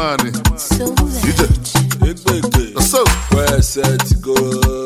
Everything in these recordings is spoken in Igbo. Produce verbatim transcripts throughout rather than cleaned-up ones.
Samani. So D J. So where set to go?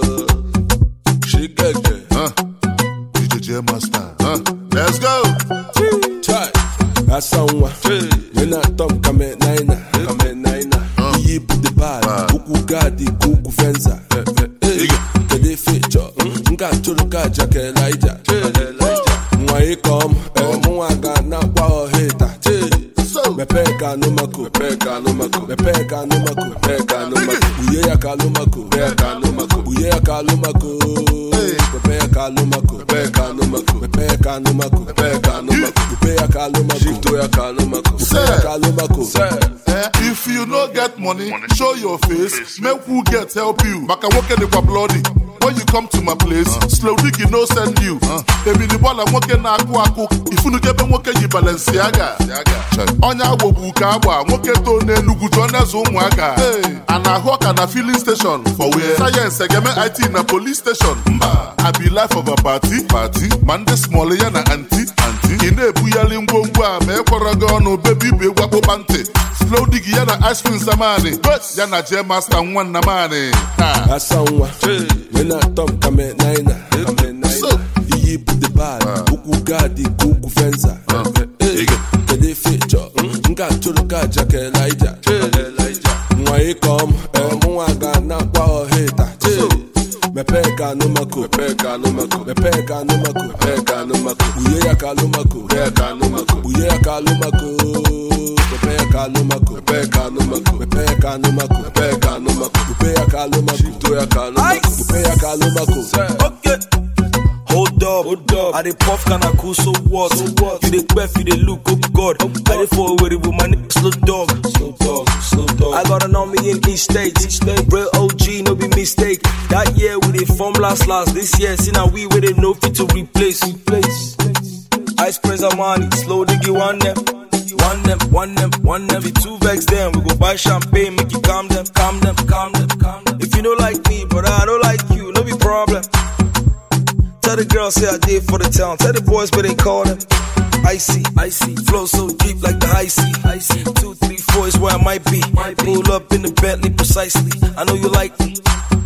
She get it. Huh? D J J Master. Huh? Let's go. Try. That's someone. When I talk, come at nine. Come at nine. He put the bar. Kuku gadi, kuku fenza. The feature. Nga chuluka jake Elijah. Mwa come. Mwa gana kwa heta. Mepeka no mako, mepeka no mako, mepeka no mako, mepeka no mako. Uye ya kalumako, mepeka no mako, uye ya kalumako. Mepeka no mako, mepeka no mako, mepeka no mako, mepeka no mako. Mepeka kalumako, shifto ya kalumako, mepeka kalumako. If you no get money, show your face. Make who get help you. Maka woke in the bloody. When you come to my place, uh, slow diggy no send you. Baby the ball I'm walking na aku aku. If you no get them walking you Balenciaga. Onya wobuka wa walking to ne nugu jona zo mwaga. And I hawk and a filling station for where science agame I T na police station. I be life of a party party. Man the small ya na auntie auntie. Ine buyali ngongwa me koraga no baby be wapo bante. Slow diggy ya na ice cream samani. Ya na J Master one na mani. That's someone. When I talk, come at nine. Come at nine. He put the bar. Kuku gadi, kuku fenza. The feature. Nga chuluka jake Elijah. Mwa come. Mwa gana kwa heta. Mepeka no mako, mepeka no mako, mepeka no mako, mepeka no mako. Uye ya kalumako, mepeka no mako, uye ya kalumako. Mepeka no mako, mepeka no mako, mepeka no mako, mepeka no mako. Mepeka kalumako, shifto ya kalumako, mepeka kalumako. Okay. Hold up, hold up. I dey puff can I cool so what? So what? You dey quaff, you dey look, oh God. Oh God. I dey forward with my nigga slow dog. Slow dog, slow dog. I got an army in each state. Each state. Real O G, no be mistake. That year we dey form last last. This year, see now we with it no fit to replace. Replace. Ice Prince Amani, slow diggy one them. One them, one them, one them. Be two vex them. We go buy champagne, make you calm them, calm them, calm them, calm them. If you don't like me, brother, I don't like you, no be problem. Tell the girls say I did for the town. Tell the boys but they call them icy, icy. Flow so deep like the icy, icy. Two, three, four is where I might be. Might pull up in the Bentley precisely. I know you like me.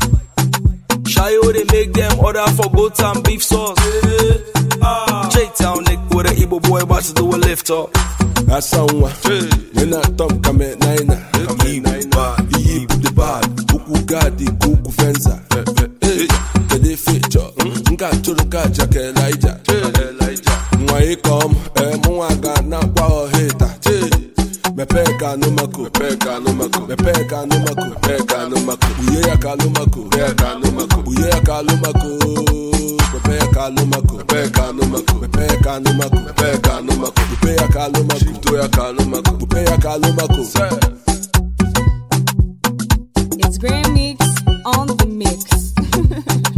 Shayo they make them order for goat and beef sauce. Ah. J-Town Nick with an Igbo boy about to do a lift up. That's someone. When I talk, come at nine. Come at nine. He put the bar. Kuku gadi, kuku fenza. The feature. Nga chuluka jake Elijah. Mwa come. Mwa gana kwa heta. Mepeka no mako, mepeka no mako, mepeka no mako, mepeka no mako. Uye ya kalumako, mepeka no mako, uye ya kalumako. Mepeka no mako, mepeka no mako, mepeka no mako, mepeka no mako. Mepeka kalumako, shifto ya kalumako, mepeka kalumako. it's Grand Mix on the mix.